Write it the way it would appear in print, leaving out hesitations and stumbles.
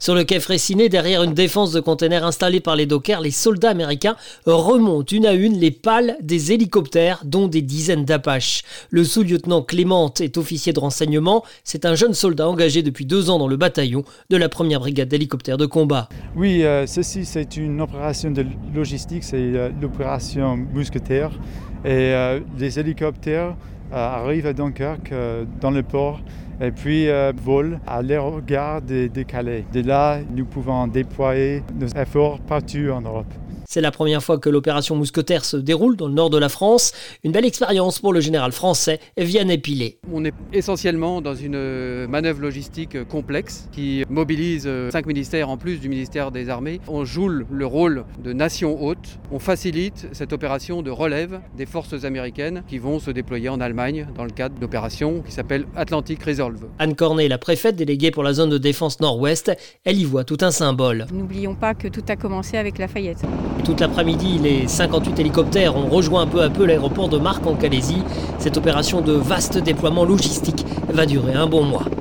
Sur le quai Freycinet, derrière une défense de containers installée par les dockers, les soldats américains remontent une à une les pales des hélicoptères, dont des dizaines d'Apaches. Le sous-lieutenant Clément est officier de renseignement. C'est un jeune soldat engagé depuis 2 ans dans le bataillon de la 1e brigade d'hélicoptères de combat. Oui, ceci c'est une opération de logistique, c'est l'opération Mousquetaire. Et les hélicoptères arrivent à Dunkerque, dans le port, et puis volent à l'aérogare de Calais. De là, nous pouvons déployer nos efforts partout en Europe. C'est la première fois que l'opération Mousquetaire se déroule dans le nord de la France. Une belle expérience pour le général français Vianney Pillet. On est essentiellement dans une manœuvre logistique complexe qui mobilise 5 ministères en plus du ministère des Armées. On joue le rôle de nation hôte. On facilite cette opération de relève des forces américaines qui vont se déployer en Allemagne dans le cadre d'opérations qui s'appelle Atlantic Resolve. Anne Cornet, la préfète déléguée pour la zone de défense nord-ouest, elle y voit tout un symbole. N'oublions pas que tout a commencé avec Lafayette. Toute l'après-midi, les 58 hélicoptères ont rejoint peu à peu l'aéroport de Marc en Calaisie. Cette opération de vaste déploiement logistique va durer un bon mois.